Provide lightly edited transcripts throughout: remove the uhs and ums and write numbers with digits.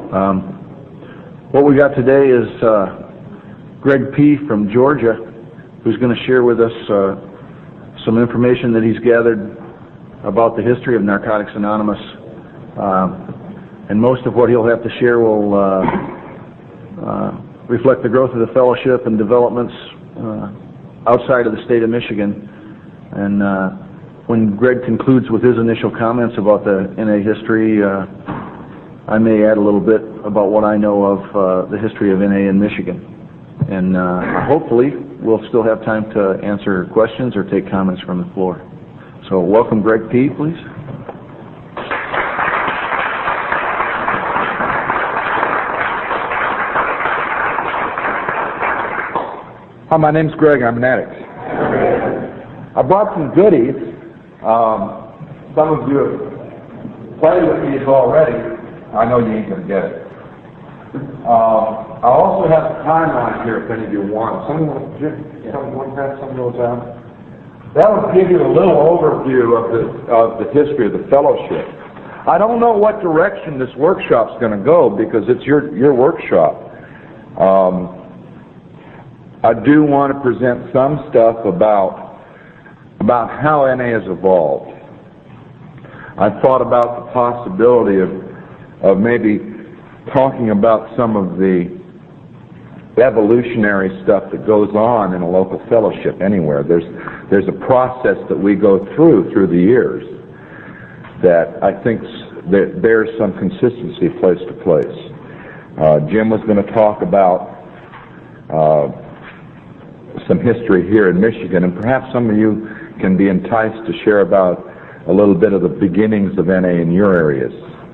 What we got today is Greg P. from Georgia, who's going to share with us some information that he's gathered about the history of Narcotics Anonymous. And most of what he'll have to share will reflect the growth of the fellowship and developments outside of the state of Michigan. And when Greg concludes with his initial comments about the NA history, I may add a little bit about what I know of the history of NA in Michigan. And hopefully we'll still have time to answer questions or take comments from the floor. So welcome Greg P., please. Hi, my name's Greg. I'm an addict. I brought some goodies. Some of you have played with these already. I know you ain't going to get it. I also have a timeline here if any of you want. Someone want to pass some of those out? That would give you a little overview of the history of the fellowship. I don't know what direction this workshop's going to go because it's your workshop. I do want to present some stuff about how NA has evolved. I thought about the possibility of maybe talking about some of the evolutionary stuff that goes on in a local fellowship anywhere. There's a process that we go through the years that I think that bears some consistency place to place. Jim was going to talk about some history here in Michigan, and perhaps some of you can be enticed to share about a little bit of the beginnings of NA in your areas.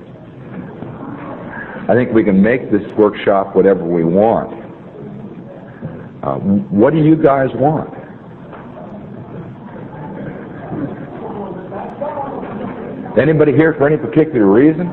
I think we can make this workshop whatever we want. What do you guys want? Anybody here for any particular reason?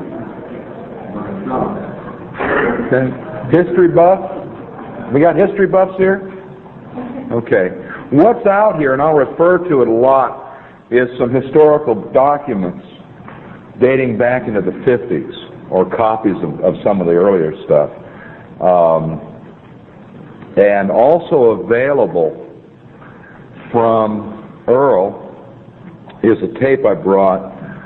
Okay. History buff? We got history buffs here? Okay. What's out here, and I'll refer to it a lot, is some historical documents dating back into the 50s, or copies of some of the earlier stuff. And also available from Earl is a tape I brought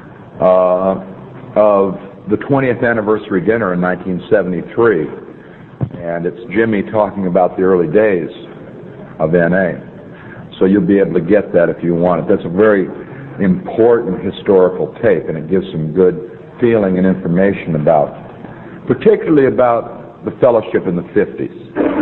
of the 20th anniversary dinner in 1973. And it's Jimmy talking about the early days of NA. So you'll be able to get that if you want it. That's a very important historical tape, and it gives some good feeling and information about, particularly about the fellowship in the 50s.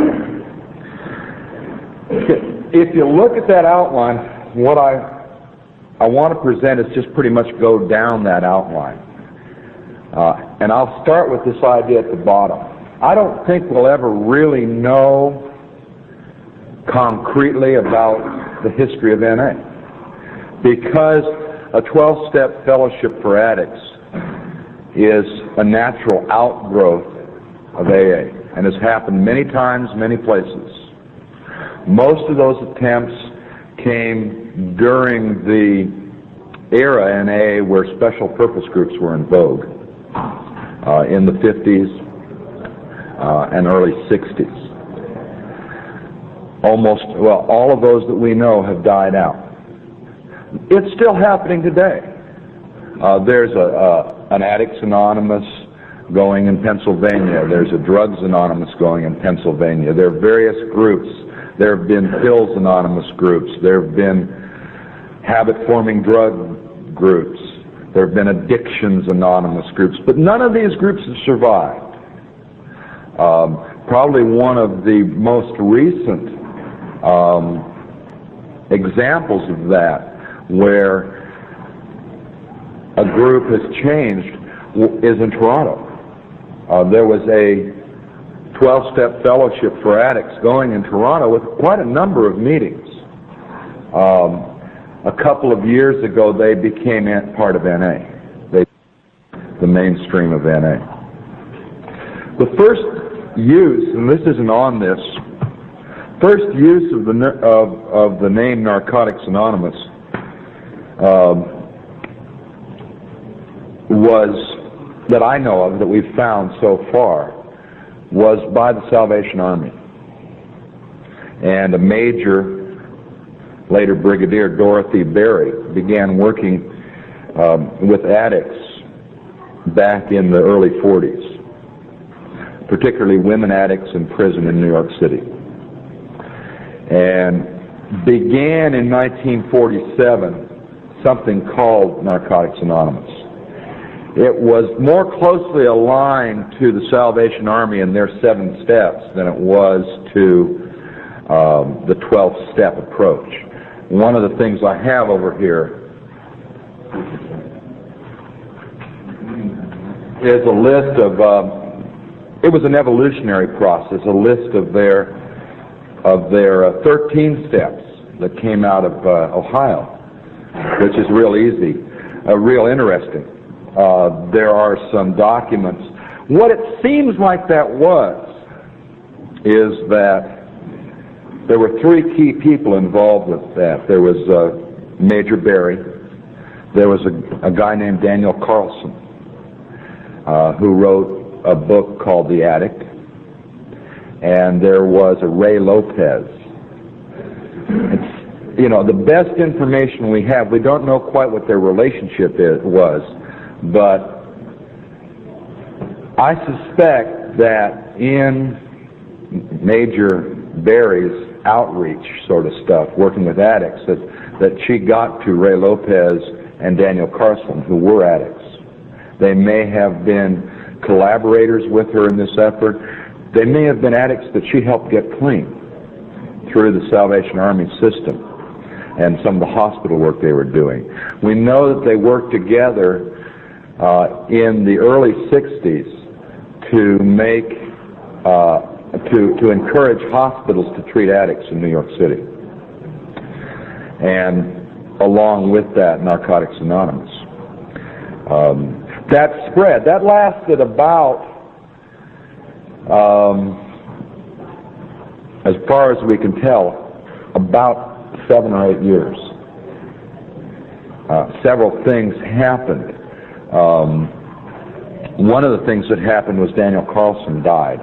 If you look at that outline, what I want to present is just pretty much go down that outline. And I'll start with this idea at the bottom. I don't think we'll ever really know concretely about the history of NA, because a 12-step fellowship for addicts is a natural outgrowth of AA and has happened many times, many places. Most of those attempts came during the era in AA where special purpose groups were in vogue, in the 50s and early 60s. All of those that we know have died out. It's still happening today. There's an Addicts Anonymous going in Pennsylvania. There's a Drugs Anonymous going in Pennsylvania. There are various groups. There have been Pills Anonymous groups. There have been habit-forming drug groups. There have been Addictions Anonymous groups. But none of these groups have survived. Probably one of the most recent examples of that, where a group has changed, is in Toronto. There was a 12-step fellowship for addicts going in Toronto with quite a number of meetings. A couple of years ago, they became part of NA, the mainstream of NA. The first use, and this isn't on this, first use of the name Narcotics Anonymous was that I know of that we've found so far was by the Salvation Army. And a major, later Brigadier Dorothy Berry, began working with addicts back in the early 40s, particularly women addicts in prison in New York City. And began in 1947 something called Narcotics Anonymous. It was more closely aligned to the Salvation Army and their 7 steps than it was to the 12-step approach. One of the things I have over here is a list of, it was an evolutionary process, a list of their 13 steps that came out of Ohio, which is real easy, real interesting. There are some documents. What it seems like that is that there were 3 key people involved with that. There was Major Berry. There was a guy named Daniel Carlson who wrote a book called The Addict. And there was a Ray Lopez. It's, you know, the best information we have, we don't know quite what their relationship was, but I suspect that in Major Berry's outreach sort of stuff, working with addicts, that she got to Ray Lopez and Daniel Carlson, who were addicts. They may have been collaborators with her in this effort. They may have been addicts that she helped get clean through the Salvation Army system and some of the hospital work they were doing. We know that they worked together in the early 60s to make to encourage hospitals to treat addicts in New York City. And along with that, Narcotics Anonymous. That spread, that lasted about, as far as we can tell, about 7 or 8 years. Several things happened. One of the things that happened was Daniel Carlson died.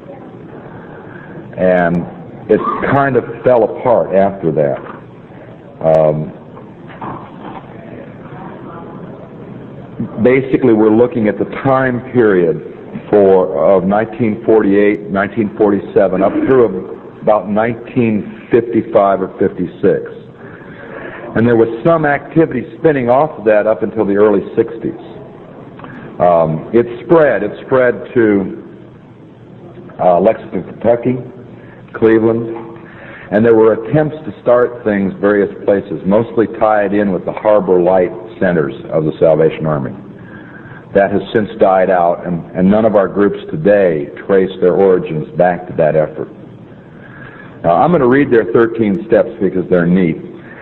And it kind of fell apart after that. Basically, we're looking at the time period of 1948, 1947, up through about 1955 or 56. And there was some activity spinning off of that up until the early 60s. It spread to Lexington, Kentucky, Cleveland, and there were attempts to start things various places, mostly tied in with the Harbor Light centers of the Salvation Army. That has since died out, and none of our groups today trace their origins back to that effort. Now, I'm going to read their 13 steps because they're neat.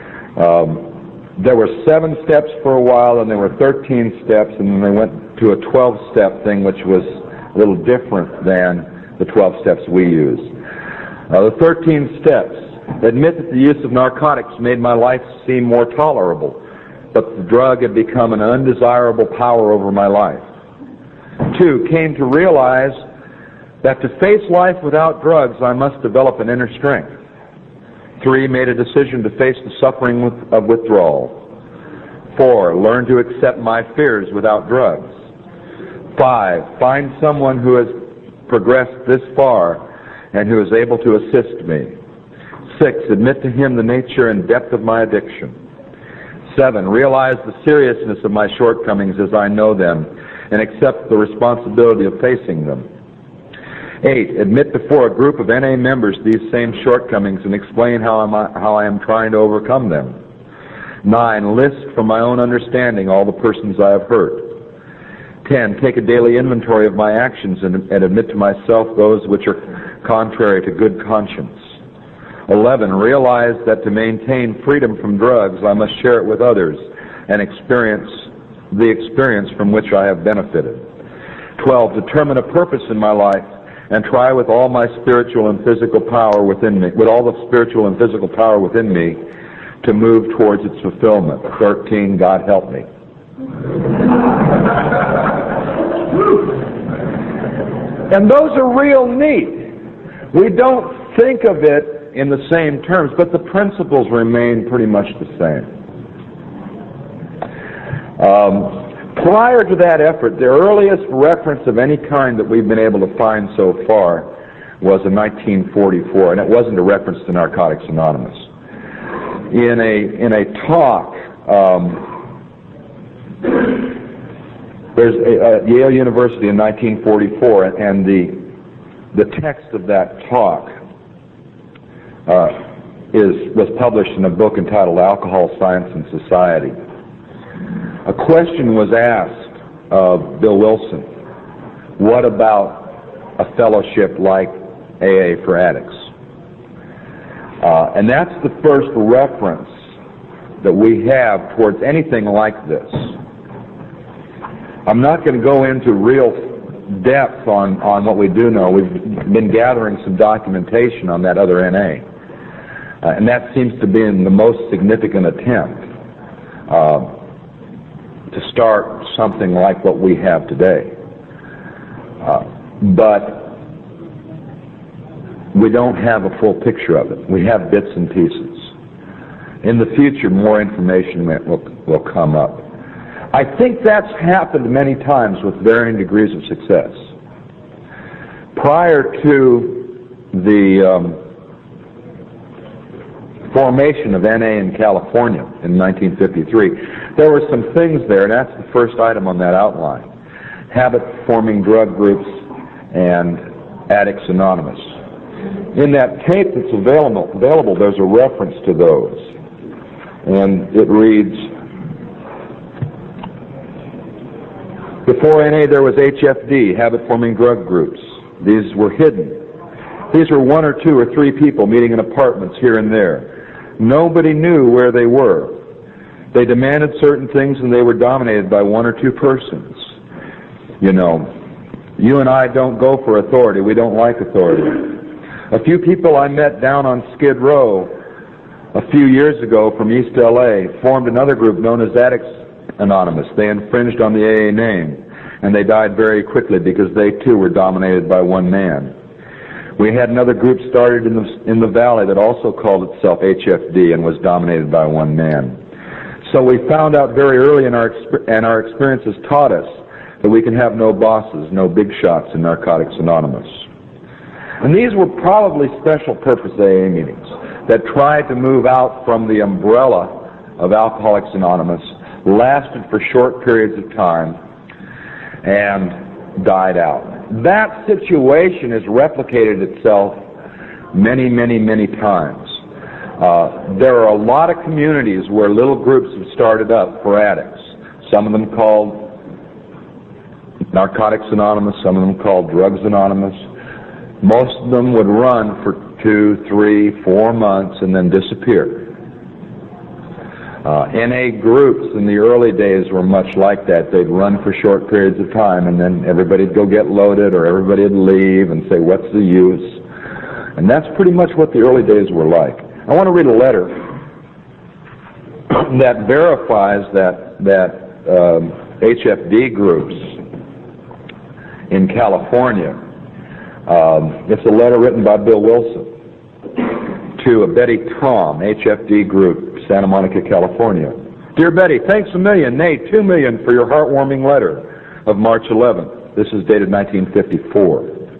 There were 7 steps for a while, and there were 13 steps, and then they went to a 12-step thing, which was a little different than the 12 steps we use. The 13 steps: admit that the use of narcotics made my life seem more tolerable, but the drug had become an undesirable power over my life. 2, came to realize that to face life without drugs, I must develop an inner strength. 3, made a decision to face the suffering of withdrawal. 4, learned to accept my fears without drugs. 5, find someone who has progressed this far and who is able to assist me. 6, admit to him the nature and depth of my addiction. 7, realize the seriousness of my shortcomings as I know them and accept the responsibility of facing them. 8, admit before a group of NA members these same shortcomings and explain how I am trying to overcome them. 9, list from my own understanding all the persons I have hurt. 10, take a daily inventory of my actions and admit to myself those which are contrary to good conscience. 11, realize that to maintain freedom from drugs, I must share it with others and experience the experience from which I have benefited. 12, determine a purpose in my life and try with all my spiritual and physical power within me, with all the spiritual and physical power within me, to move towards its fulfillment. 13, God help me. And those are real neat. We don't think of it in the same terms, but the principles remain pretty much the same. Prior to that effort, the earliest reference of any kind that we've been able to find so far was in 1944, and it wasn't a reference to Narcotics Anonymous. In a talk, there's at Yale University in 1944, and the text of that talk was published in a book entitled Alcohol, Science, and Society. A question was asked of Bill Wilson: what about a fellowship like AA for addicts? And that's the first reference that we have towards anything like this. I'm not going to go into real depth on what we do know. We've been gathering some documentation on that other NA. And that seems to be the most significant attempt to start something like what we have today. But we don't have a full picture of it. We have bits and pieces. In the future, more information will come up. I think that's happened many times with varying degrees of success. Prior to the formation of NA in California in 1953, there were some things there, and that's the first item on that outline: habit-forming drug groups and Addicts Anonymous. In that tape that's available, there's a reference to those, and it reads, before NA there was HFD, habit-forming drug groups. These were hidden. These were 1 or 2 or 3 people meeting in apartments here and there. Nobody knew where they were. They demanded certain things, and they were dominated by 1 or 2 persons. You know, you and I don't go for authority. We don't like authority. A few people I met down on Skid Row a few years ago from East LA formed another group known as Addicts Anonymous. They infringed on the AA name, and they died very quickly because they too were dominated by one man. We had another group started in the valley that also called itself HFD and was dominated by one man. So we found out very early and our experiences taught us that we can have no bosses, no big shots in Narcotics Anonymous. And these were probably special purpose AA meetings that tried to move out from the umbrella of Alcoholics Anonymous, lasted for short periods of time, and died out. That situation has replicated itself many, many, many times. There are a lot of communities where little groups have started up for addicts. Some of them called Narcotics Anonymous, some of them called Drugs Anonymous. Most of them would run for 2, 3, 4 months and then disappear. NA groups in the early days were much like that. They'd run for short periods of time, and then everybody'd go get loaded, or everybody'd leave and say, what's the use? And that's pretty much what the early days were like. I want to read a letter that verifies that HFD groups in California. It's a letter written by Bill Wilson to Betty Tom, HFD group, Santa Monica, California. Dear Betty, thanks a million, nay, 2 million for your heartwarming letter of March 11th. This is dated 1954.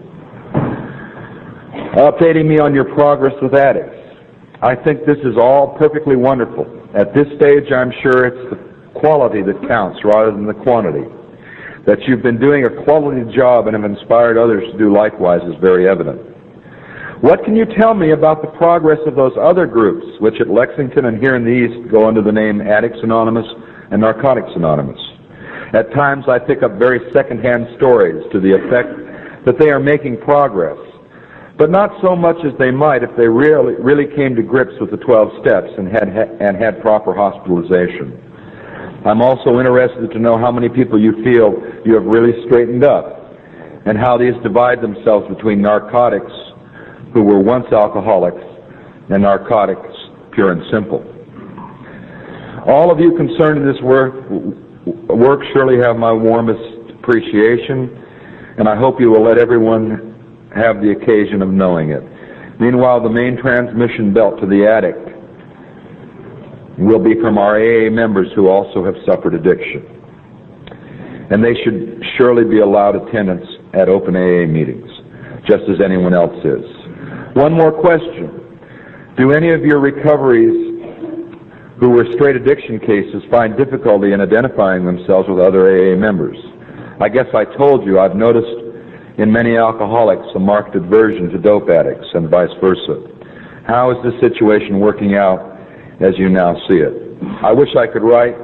Updating me on your progress with addicts. I think this is all perfectly wonderful. At this stage, I'm sure it's the quality that counts rather than the quantity. That you've been doing a quality job and have inspired others to do likewise is very evident. What can you tell me about the progress of those other groups, which at Lexington and here in the East go under the name Addicts Anonymous and Narcotics Anonymous? At times I pick up very second-hand stories to the effect that they are making progress, but not so much as they might if they really came to grips with the 12 steps and had proper hospitalization. I'm also interested to know how many people you feel you have really straightened up, and how these divide themselves between narcotics, who were once alcoholics, and narcotics, pure and simple. All of you concerned in this work surely have my warmest appreciation and I hope you will let everyone have the occasion of knowing it. Meanwhile, the main transmission belt to the addict will be from our AA members who also have suffered addiction. And they should surely be allowed attendance at open AA meetings, just as anyone else is. One more question. Do any of your recoveries who were straight addiction cases find difficulty in identifying themselves with other AA members? I guess I told you I've noticed in many alcoholics a marked aversion to dope addicts and vice versa. How is this situation working out as you now see it? I wish I could write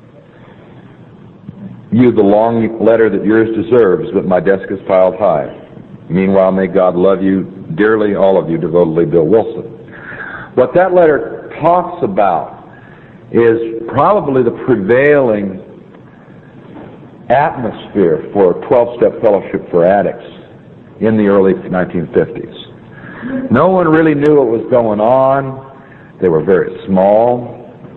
you the long letter that yours deserves, but my desk is piled high. Meanwhile, may God love you dearly, all of you, devotedly, Bill Wilson. What that letter talks about is probably the prevailing atmosphere for 12-step fellowship for addicts in the early 1950s. No one really knew what was going on. They were very small.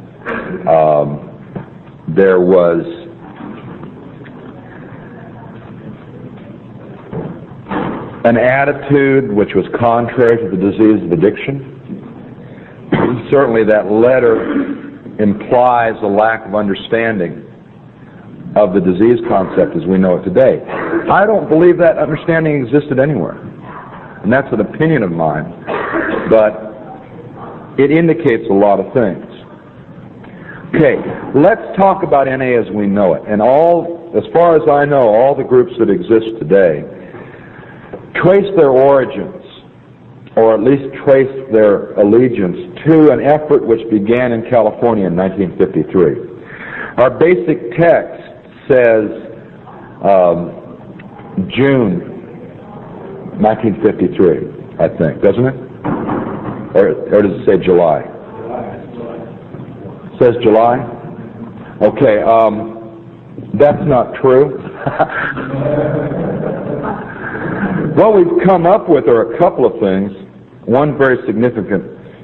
There was an attitude which was contrary to the disease of addiction. Certainly that letter implies a lack of understanding of the disease concept as we know it today. I don't believe that understanding existed anywhere. And that's an opinion of mine. But it indicates a lot of things. Okay, let's talk about NA as we know it. And as far as I know, all the groups that exist today trace their origins, or at least trace their allegiance, to an effort which began in California in 1953. Our basic text says June 1953, I think, doesn't it? Or does it say July? It says July? Okay, that's not true. What we've come up with are a couple of things. One very significant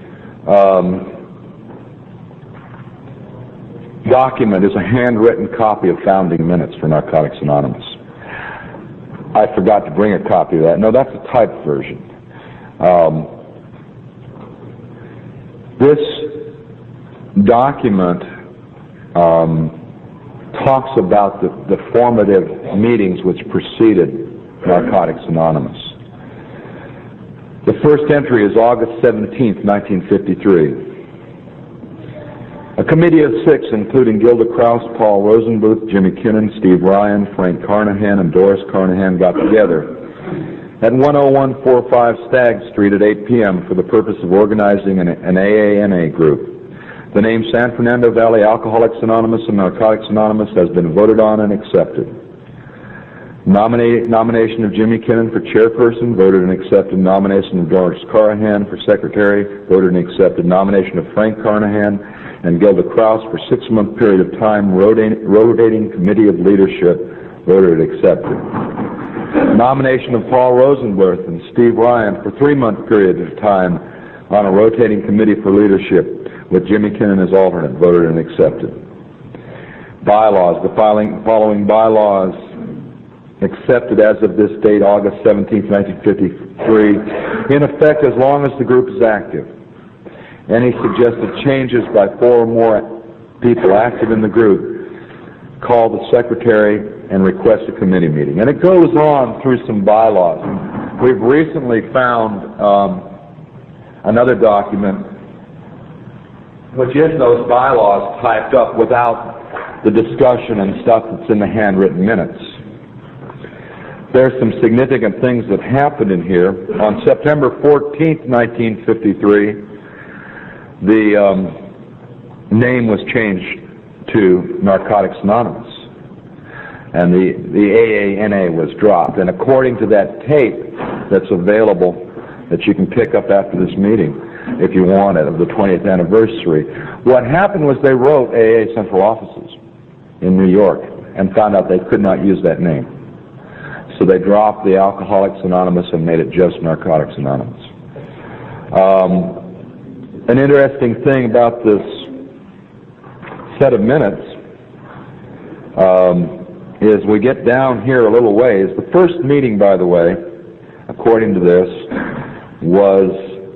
document is a handwritten copy of founding minutes for Narcotics Anonymous. I forgot to bring a copy of that. No, that's a typed version. This document talks about the formative meetings which preceded Narcotics Anonymous. The first entry is August 17th, 1953. A committee of 6, including Gilda Krause, Paul Rosenbluth, Jimmy Kinnon, Steve Ryan, Frank Carnahan, and Doris Carnahan got together at 10145 Stagg Street at 8 p.m. for the purpose of organizing an AA-NA group. The name San Fernando Valley Alcoholics Anonymous and Narcotics Anonymous has been voted on and accepted. Nomination of Jimmy Kinnon for chairperson, voted and accepted. Nomination of Doris Carnahan for secretary, voted and accepted. Nomination of Frank Carnahan and Gilda Krause for 6-month period of time, rotating committee of leadership, voted and accepted. Nomination of Paul Rosenbluth and Steve Ryan for 3-month period of time on a rotating committee for leadership with Jimmy Kinnon as alternate, voted and accepted. Bylaws. The following bylaws accepted as of this date, August 17, 1953, in effect as long as the group is active. Any suggested changes by 4 or more people active in the group, call the secretary and request a committee meeting. And it goes on through some bylaws. We've recently found another document which is those bylaws typed up without the discussion and stuff that's in the handwritten minutes. There's some significant things that happened in here. On September 14th, 1953, the name was changed to Narcotics Anonymous, and the AA-NA was dropped. And according to that tape that's available, that you can pick up after this meeting, if you want it, of the 20th anniversary, what happened was they wrote AA central offices in New York and found out they could not use that name. So they dropped the Alcoholics Anonymous and made it just Narcotics Anonymous. An interesting thing about this set of minutes is we get down here a little ways. The first meeting, by the way, according to this, was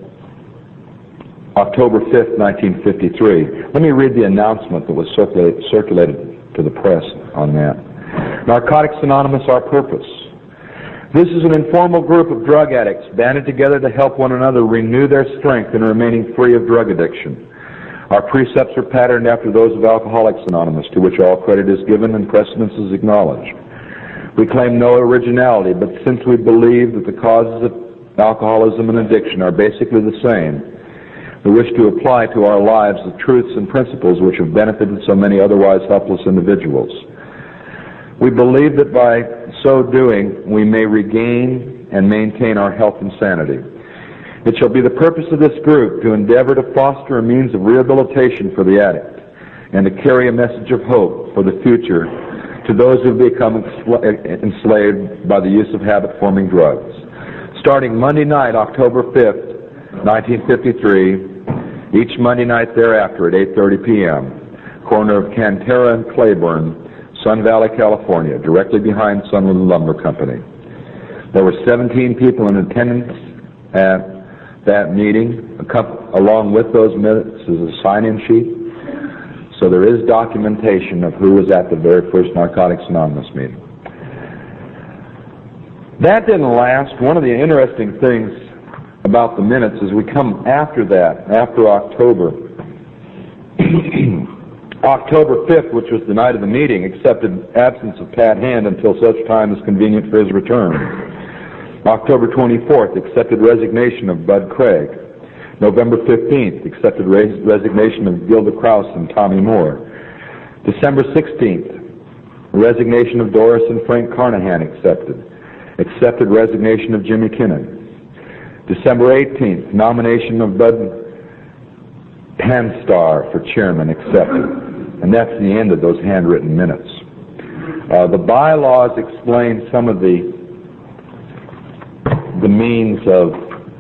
October 5th, 1953. Let me read the announcement that was circulated to the press on that. Narcotics Anonymous, our purpose. This is an informal group of drug addicts banded together to help one another renew their strength in remaining free of drug addiction. Our precepts are patterned after those of Alcoholics Anonymous, to which all credit is given and precedence is acknowledged. We claim no originality, but since we believe that the causes of alcoholism and addiction are basically the same, we wish to apply to our lives the truths and principles which have benefited so many otherwise helpless individuals. We believe that by so doing, we may regain and maintain our health and sanity. It shall be the purpose of this group to endeavor to foster a means of rehabilitation for the addict and to carry a message of hope for the future to those who become enslaved by the use of habit-forming drugs. Starting Monday night, October 5th, 1953, each Monday night thereafter at 8:30 p.m., corner of Cantera and Claiborne, Sun Valley, California, directly behind Sunland Lumber Company. There were 17 people in attendance at that meeting. Along with those minutes is a sign-in sheet. So there is documentation of who was at the very first Narcotics Anonymous meeting. That didn't last. One of the interesting things about the minutes is we come after that, after October. October 5th, which was the night of the meeting, accepted absence of Pat Hand until such time as convenient for his return. October 24th, accepted resignation of Bud Craig. November 15th, accepted resignation of Gilda Krause and Tommy Moore. December 16th, resignation of Doris and Frank Carnahan accepted. Accepted resignation of Jimmy Kinnan. December 18th, nomination of Bud Panstar for chairman accepted. And that's the end of those handwritten minutes. The bylaws explain some of the means of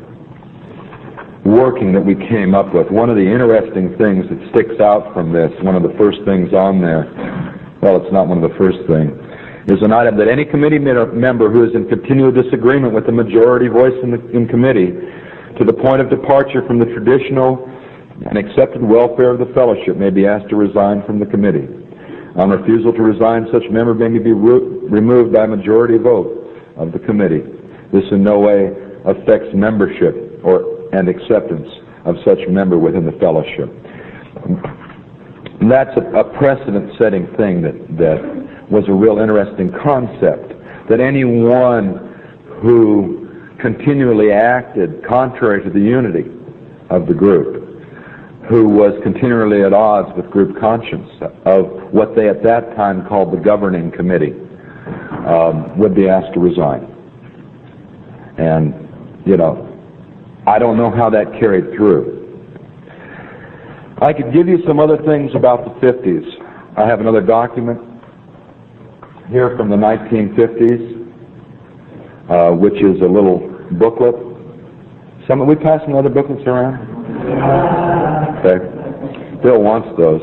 working that we came up with. One of the interesting things that sticks out from this, one of the first things on there, well, it's not one of the first things, is an item that any committee member who is in continual disagreement with the majority voice in committee to the point of departure from the traditional and accepted welfare of the fellowship may be asked to resign from the committee. On refusal to resign, such member may be removed by majority vote of the committee. This in no way affects membership and acceptance of such member within the fellowship. And that's a precedent-setting thing that was a real interesting concept, that anyone who continually acted contrary to the unity of the group, who was continually at odds with group conscience of what they at that time called the governing committee, would be asked to resign. And, I don't know how that carried through. I could give you some other things about the 50s. I have another document here from the 1950s, which is a little booklet. We pass some other booklets around? Okay. Bill wants those.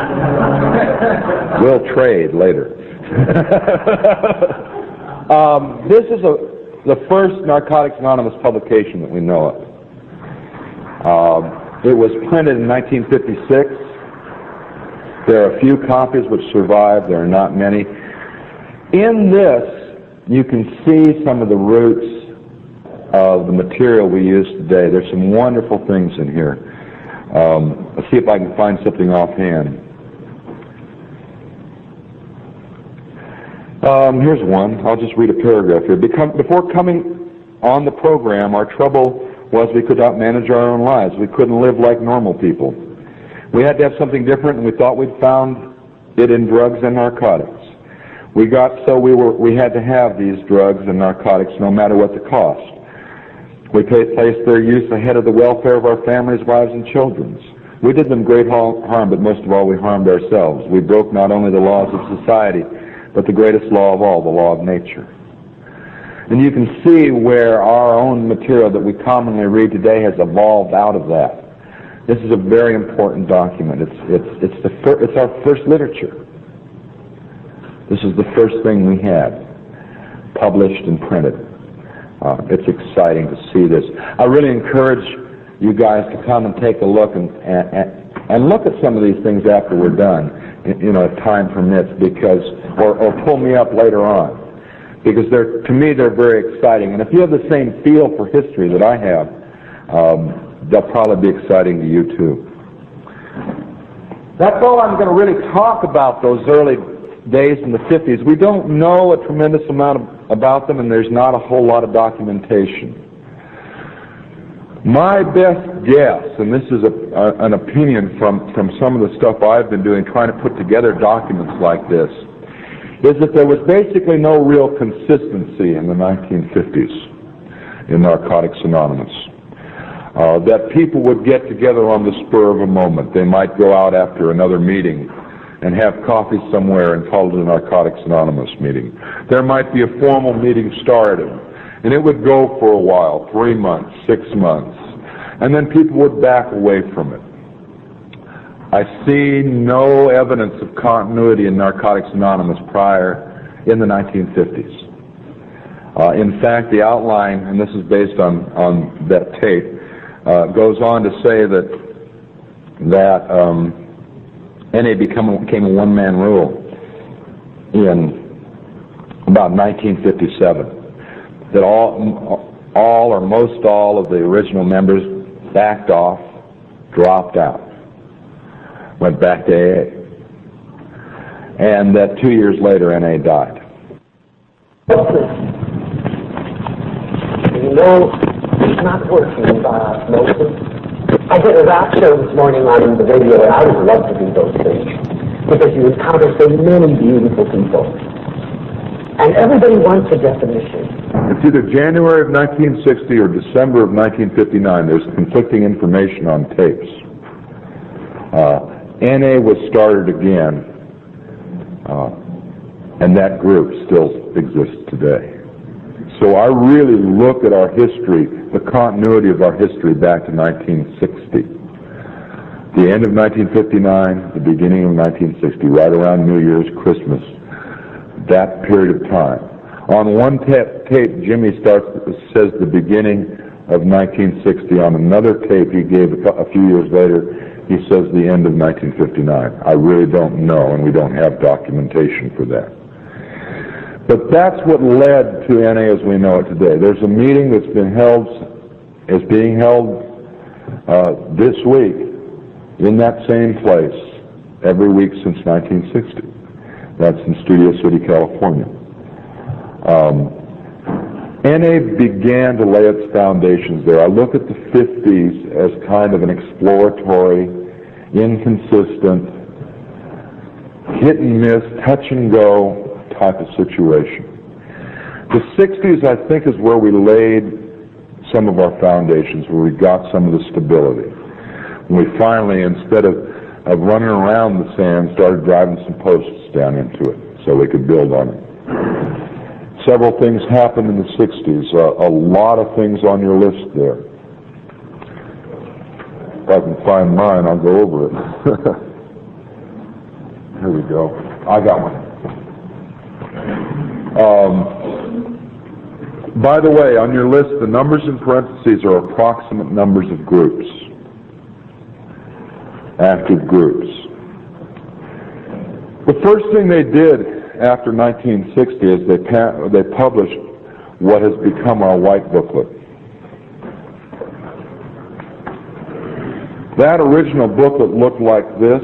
We'll trade later. This is the first Narcotics Anonymous publication that we know of. It was printed in 1956. There are a few copies which survive. There are not many. In this, you can see some of the roots of the material we use today. There's some wonderful things in here. Let's see if I can find something offhand. Here's one. I'll just read a paragraph here. Before coming on the program, our trouble was we could not manage our own lives. We couldn't live like normal people. We had to have something different, and we thought we'd found it in drugs and narcotics. We had to have these drugs and narcotics no matter what the cost. We placed their use ahead of the welfare of our families, wives, and children. We did them great harm, but most of all, we harmed ourselves. We broke not only the laws of society, but the greatest law of all, the law of nature. And you can see where our own material that we commonly read today has evolved out of that. This is a very important document. It's our first literature. This is the first thing we had, published and printed. It's exciting to see this. I really encourage you guys to come and take a look and look at some of these things after we're done, if time permits, or pull me up later on, because to me they're very exciting. And if you have the same feel for history that I have, they'll probably be exciting to you too. That's all I'm going to really talk about, those early days in the 50s. We don't know a tremendous amount about them, and there's not a whole lot of documentation. My best guess, and this is an opinion from some of the stuff I've been doing, trying to put together documents like this, is that there was basically no real consistency in the 1950s in Narcotics Anonymous. That people would get together on the spur of a moment. They might go out after another meeting and have coffee somewhere and call it a Narcotics Anonymous meeting. There might be a formal meeting started, and it would go for a while, 3 months, 6 months, and then people would back away from it. I see no evidence of continuity in Narcotics Anonymous prior in the 1950s. In fact, the outline, and this is based on that tape, goes on to say that NA became a one-man rule in about 1957. That all or most all of the original members backed off, dropped out, went back to AA, and that 2 years later NA died. It's not working by osmosis. I did a rock show this morning on the radio, and I would love to do those things, because you encounter so many beautiful people. And everybody wants a definition. It's either January of 1960 or December of 1959. There's conflicting information on tapes. NA was started again, and that group still exists today. So I really look at our history, the continuity of our history back to 1960. The end of 1959, the beginning of 1960, right around New Year's, Christmas, that period of time. On one tape, Jimmy says the beginning of 1960. On another tape he gave a few years later, he says the end of 1959. I really don't know, and we don't have documentation for that. But that's what led to NA as we know it today. There's a meeting that's being held this week in that same place every week since 1960. That's in Studio City, California. NA began to lay its foundations there. I look at the 50s as kind of an exploratory, inconsistent, hit and miss, touch and go type of situation. The 60s, I think, is where we laid some of our foundations, where we got some of the stability. When we finally, instead of running around the sand, started driving some posts down into it so we could build on it. Several things happened in the 60s, a lot of things on your list there. If I can find mine, I'll go over it. Here we go. I got one. By the way, on your list, the numbers in parentheses are approximate numbers of groups, active groups. The first thing they did after 1960 is they published what has become our white booklet. That original booklet looked like this.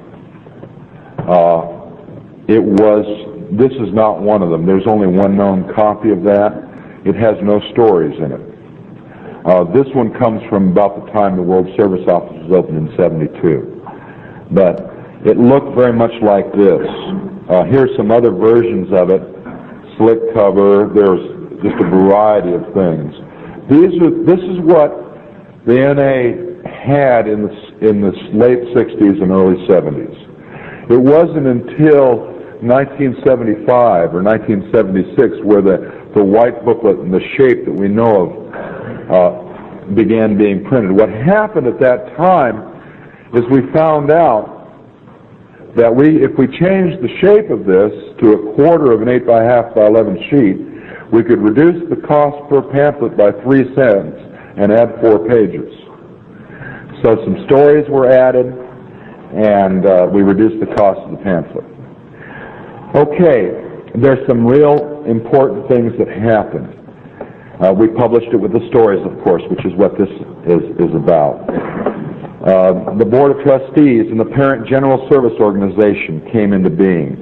This is not one of them. There's only one known copy of that. It has no stories in it. This one comes from about the time the World Service Office was opened in '72. But it looked very much like this. Here's some other versions of it. Slick cover. There's just a variety of things. This is what the NA had in the late 60s and early 70s. It wasn't until 1975 or 1976 where the white booklet and the shape that we know of began being printed. What happened at that time is we found out that if we changed the shape of this to a quarter of an 8.5 by 11 sheet, we could reduce the cost per pamphlet by 3 cents and add 4 pages. So some stories were added, and we reduced the cost of the pamphlet. Okay, there's some real important things that happened. We published it with the stories, of course, which is what this is about. The Board of Trustees and the Parent General Service Organization came into being.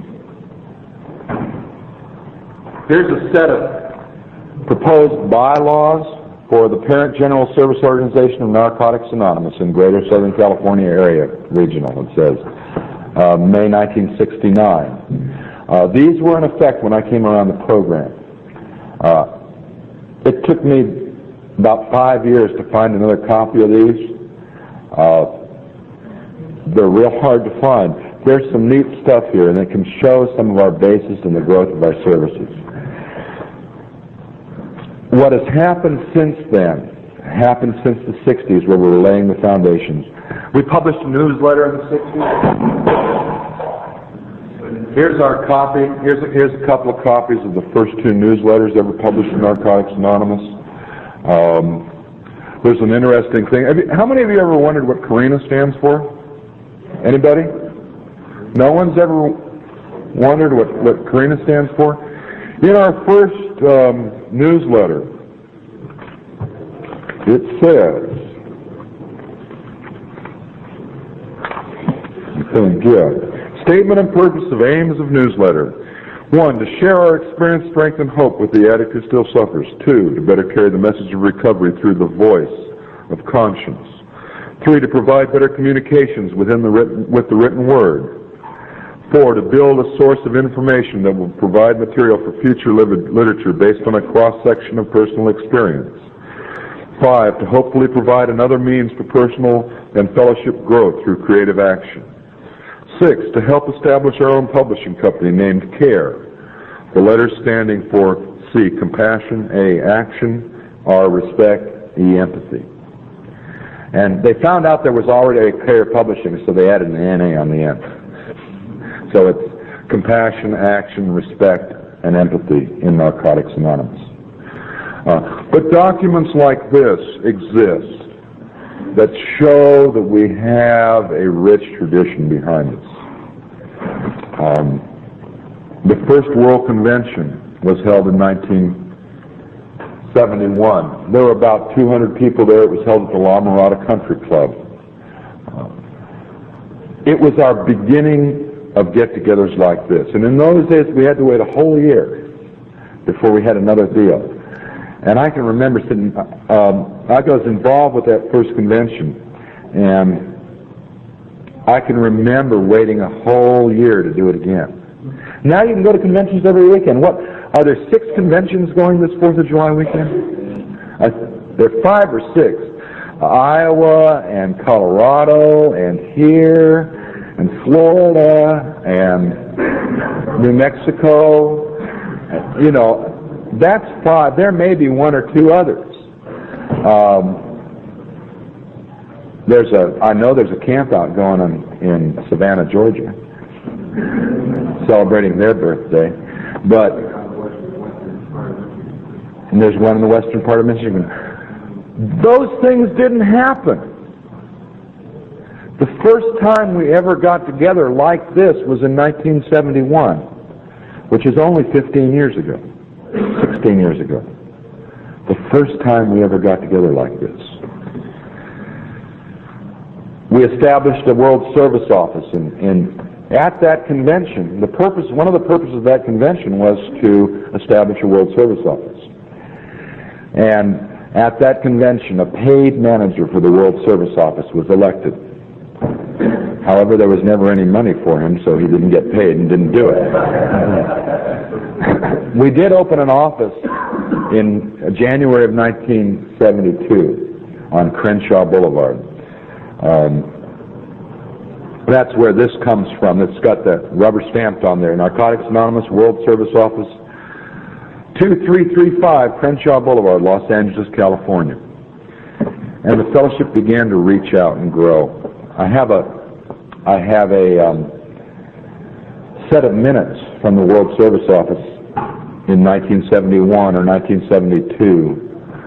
Here's a set of proposed bylaws for the Parent General Service Organization of Narcotics Anonymous in Greater Southern California area, regional, it says, May 1969. These were in effect when I came around the program. It took me about 5 years to find another copy of these. They're real hard to find. There's some neat stuff here, and it can show some of our basis in the growth of our services. What has happened since then, happened since the 60s, where we were laying the foundations. We published a newsletter in the 60s. Here's our copy. Here's a couple of copies of the first 2 newsletters ever published in Narcotics Anonymous. There's an interesting thing. How many of you ever wondered what CARINA stands for? Anybody? No one's ever wondered what CARINA stands for? In our first newsletter, it says, Statement and purpose of aims of newsletter. 1, to share our experience, strength, and hope with the addict who still suffers. 2, to better carry the message of recovery through the voice of conscience. 3, to provide better communications with the written word. 4, to build a source of information that will provide material for future literature based on a cross-section of personal experience. 5, to hopefully provide another means for personal and fellowship growth through creative action. 6, to help establish our own publishing company named CARE, the letters standing for C, compassion, A, action, R, respect, E, empathy. And they found out there was already a CARE publishing, so they added an NA on the end. So it's compassion, action, respect, and empathy in Narcotics Anonymous. But documents like this exist that show that we have a rich tradition behind us. The first World Convention was held in 1971. There were about 200 people there. It was held at the La Mirada Country Club. It was our beginning of get-togethers like this. And in those days, we had to wait a whole year before we had another deal. And I can remember sitting, I was involved with that first convention, and I can remember waiting a whole year to do it again. Now you can go to conventions every weekend. What, are there 6 conventions going this 4th of July weekend? There are 5 or 6. Iowa and Colorado and here and Florida and New Mexico. You know, that's 5. There may be 1 or 2 others. I know there's a camp out going on in Savannah, Georgia, celebrating their birthday. And there's one in the western part of Michigan. Those things didn't happen. The first time we ever got together like this was in 1971, which is only 15 years ago. 16 years ago. The first time we ever got together like this. We established a World Service Office, and at that convention, one of the purposes of that convention was to establish a World Service Office. And at that convention, a paid manager for the World Service Office was elected. However, there was never any money for him, so he didn't get paid and didn't do it. We did open an office in January of 1972 on Crenshaw Boulevard. That's where this comes from. It's got the rubber stamped on there. Narcotics Anonymous, World Service Office, 2335 Crenshaw Boulevard, Los Angeles, California. And the fellowship began to reach out and grow. I have a set of minutes from the World Service Office in 1971 or 1972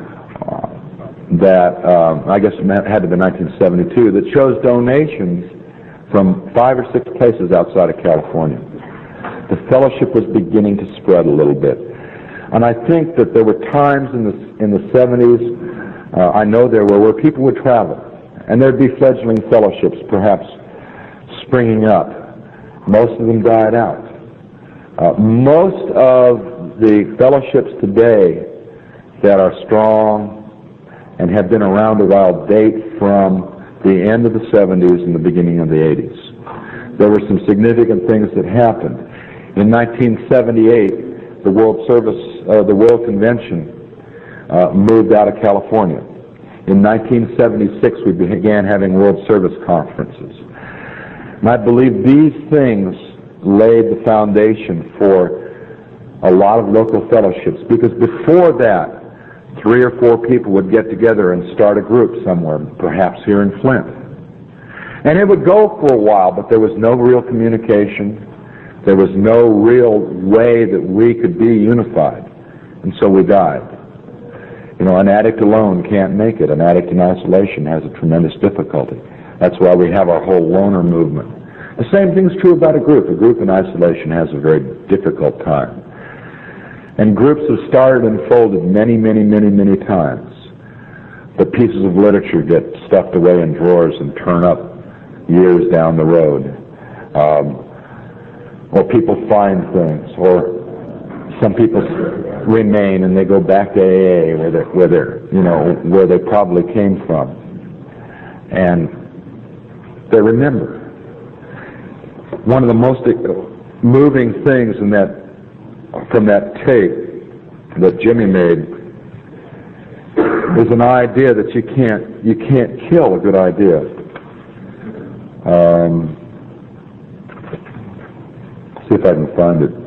that, I guess it had to be 1972, that shows donations from 5 or 6 places outside of California. The fellowship was beginning to spread a little bit. And I think that there were times in the 70s, I know there were, where people would travel, and there'd be fledgling fellowships perhaps springing up. Most of them died out. Most of the fellowships today that are strong and have been around a while date from the end of the 70s and the beginning of the 80s. There were some significant things that happened. In 1978, the World Convention moved out of California. In 1976, we began having World Service Conferences. And I believe these things laid the foundation for a lot of local fellowships, because before that, 3 or 4 people would get together and start a group somewhere, perhaps here in Flint. And it would go for a while, but there was no real communication. There was no real way that we could be unified. And so we died. You know, an addict alone can't make it. An addict in isolation has a tremendous difficulty. That's why we have our whole loner movement. The same thing's true about a group. A group in isolation has a very difficult time. And groups have started and folded many, many, many, many times. But pieces of literature get stuffed away in drawers and turn up years down the road. Or people find things, or some people remain and they go back to AA where they probably came from. And they remember. One of the most moving things from that tape that Jimmy made is an idea that you can't kill a good idea. See if I can find it.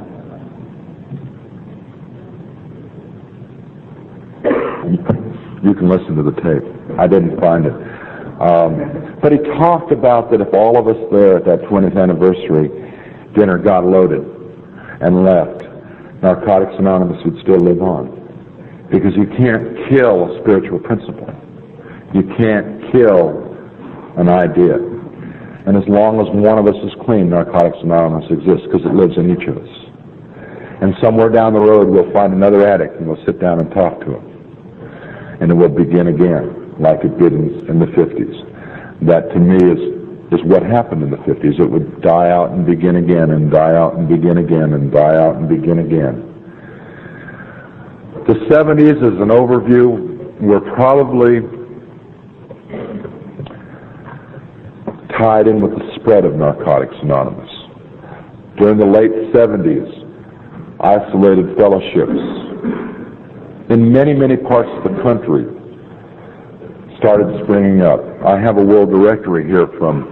You can listen to the tape. I didn't find it. But he talked about that if all of us there at that 20th anniversary dinner got loaded and left, Narcotics Anonymous would still live on. Because you can't kill a spiritual principle. You can't kill an idea. And as long as one of us is clean, Narcotics Anonymous exists because it lives in each of us. And somewhere down the road we'll find another addict and we'll sit down and talk to him. And it will begin again, like it did in the 50s. That to me is what happened in the 50s. It would die out and begin again, and die out and begin again, and die out and begin again. The 70s, as an overview, were probably tied in with the spread of Narcotics Anonymous. During the late 70s, isolated fellowships in many, many parts of the country started springing up. I have a world directory here from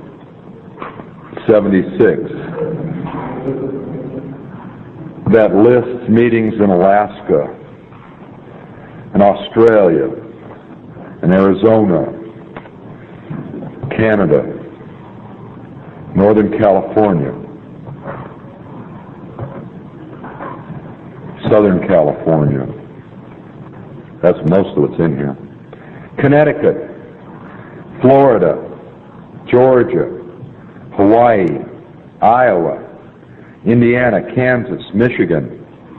76 that lists meetings in Alaska and Australia and Arizona, Canada, Northern California, Southern California. That's most of what's in here. Connecticut, Florida, Georgia, Hawaii, Iowa, Indiana, Kansas, Michigan,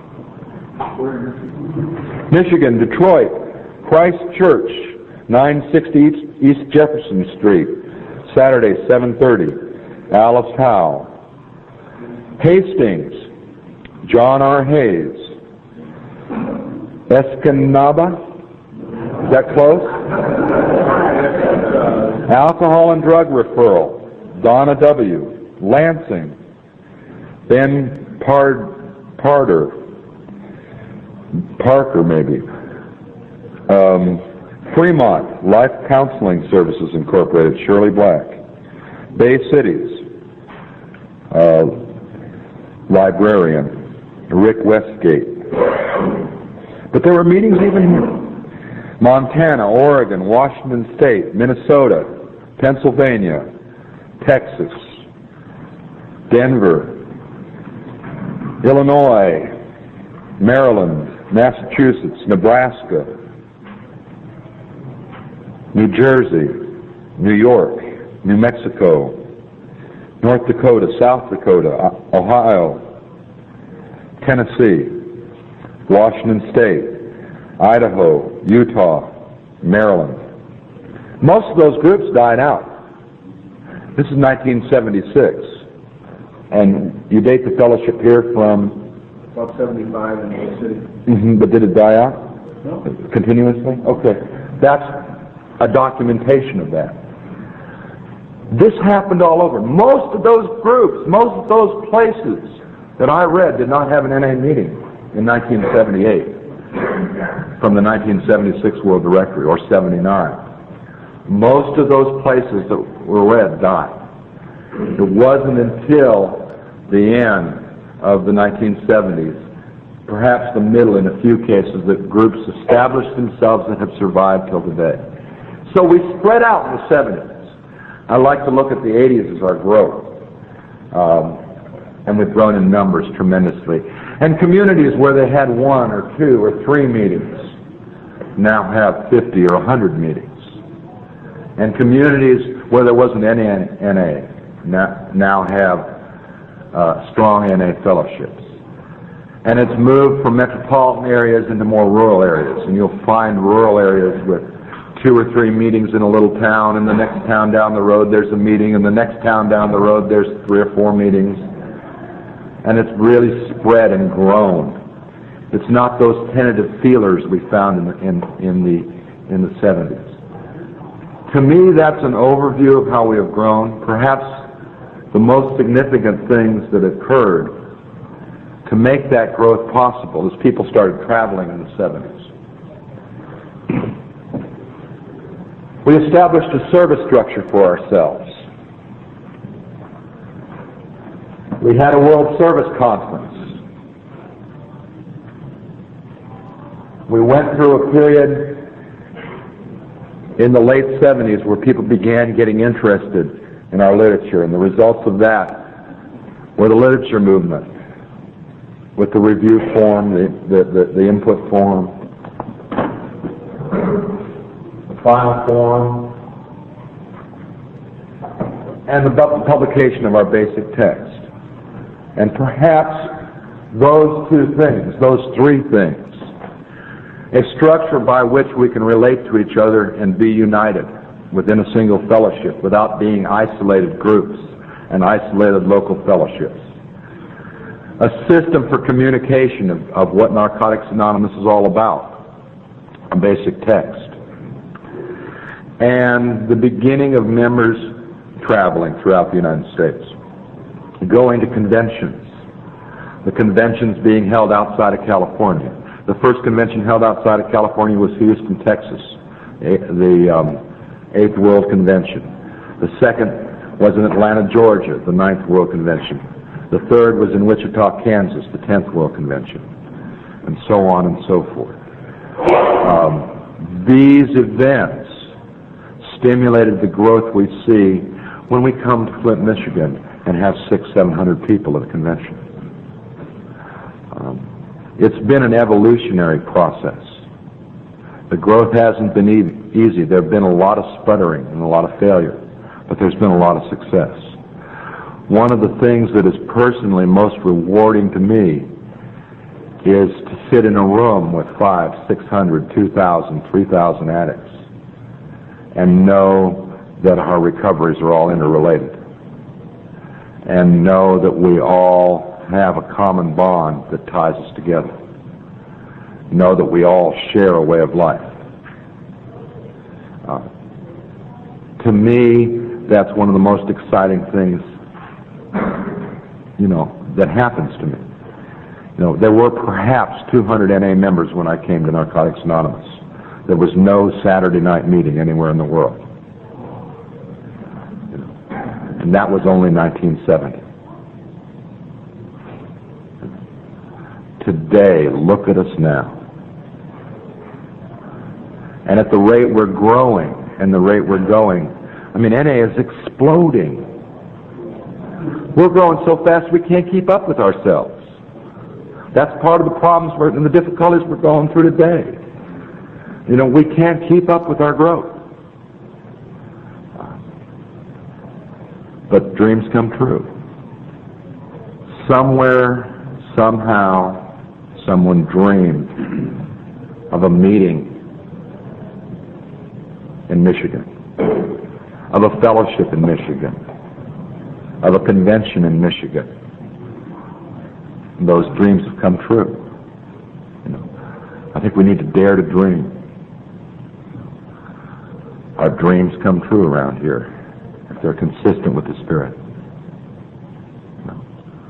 Detroit, Christ Church, 960 East Jefferson Street, Saturday, 7:30, Alice Howe. Hastings, John R. Hayes. Escanaba, is that close? Alcohol and drug referral, Donna W. Lansing, Ben Parker maybe. Fremont, Life Counseling Services Incorporated, Shirley Black. Bay Cities, librarian, Rick Westgate. But there were meetings even here. Montana, Oregon, Washington State, Minnesota, Pennsylvania, Texas, Denver, Illinois, Maryland, Massachusetts, Nebraska, New Jersey, New York, New Mexico, North Dakota, South Dakota, Ohio, Tennessee, Washington State, Idaho, Utah, Maryland. Most of those groups died out. This is 1976. And you date the fellowship here from? About 75 in the city. But did it die out? No. Continuously? Okay. That's a documentation of that. This happened all over. Most of those groups, most of those places that I read did not have an NA meeting in 1978 from the 1976 World Directory, or 79. Most of those places that were read died. It wasn't until the end of the 1970s, perhaps the middle in a few cases, that groups established themselves and have survived till today. So we spread out in the 70s. I like to look at the 80s as our growth. And we've grown in numbers tremendously. And communities where they had 1 or 2 or 3 meetings now have 50 or 100 meetings. And communities where there wasn't any NA now have strong NA fellowships. And it's moved from metropolitan areas into more rural areas. And you'll find rural areas with 2 or 3 meetings in a little town, and the next town down the road there's a meeting, and the next town down the road there's 3 or 4 meetings. And it's really spread and grown. It's not those tentative feelers we found in the 70s. To me, that's an overview of how we have grown. Perhaps the most significant things that occurred to make that growth possible is people started traveling in the 70s. We established a service structure for ourselves. We had a World Service Conference. We went through a period in the late 70s where people began getting interested in our literature, and the results of that were the literature movement, with the review form, the input form, the final form, and the publication of our basic text. And perhaps those 2 things, those 3 things, a structure by which we can relate to each other and be united within a single fellowship without being isolated groups and isolated local fellowships. A system for communication of what Narcotics Anonymous is all about, a basic text. And the beginning of members traveling throughout the United States, going to conventions, the conventions being held outside of California. The first convention held outside of California was Houston, Texas, the 8th World Convention. The second was in Atlanta, Georgia, the 9th World Convention. The third was in Wichita, Kansas, the 10th World Convention, and so on and so forth. These events stimulated the growth we see when we come to Flint, Michigan, and have 600-700 people at a convention. It's been an evolutionary process. The growth hasn't been easy. There have been a lot of sputtering and a lot of failure, but there's been a lot of success. One of the things that is personally most rewarding to me is to sit in a room with 500, 600, 2,000, 3,000 addicts and know that our recoveries are all interrelated, and know that we all have a common bond that ties us together. Know that we all share a way of life. To me, that's one of the most exciting things, that happens to me. There were perhaps 200 NA members when I came to Narcotics Anonymous. There was no Saturday night meeting anywhere in the world. And that was only 1970. Today, look at us now. And at the rate we're growing and the rate we're going, NA is exploding. We're growing so fast we can't keep up with ourselves. That's part of the problems and the difficulties we're going through today. You know, we can't keep up with our growth. But dreams come true. Somewhere, somehow, someone dreamed of a meeting in Michigan, of a fellowship in Michigan, of a convention in Michigan. And those dreams have come true. You know, I think we need to dare to dream. Our dreams come true around here if they're consistent with the Spirit. You know.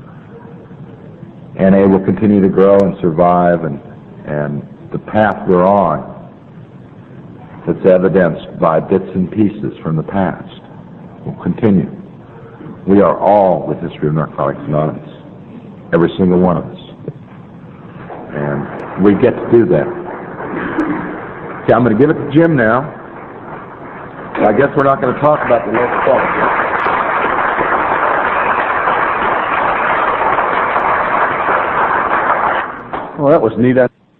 NA will continue to grow and survive, and the path we're on that's evidenced by bits and pieces from the past will continue. We are all the history of Narcotics Anonymous, every single one of us. And we get to do that. Okay, I'm going to give it to Jim now. I guess we're not going to talk about the local politics. Well, that was neat.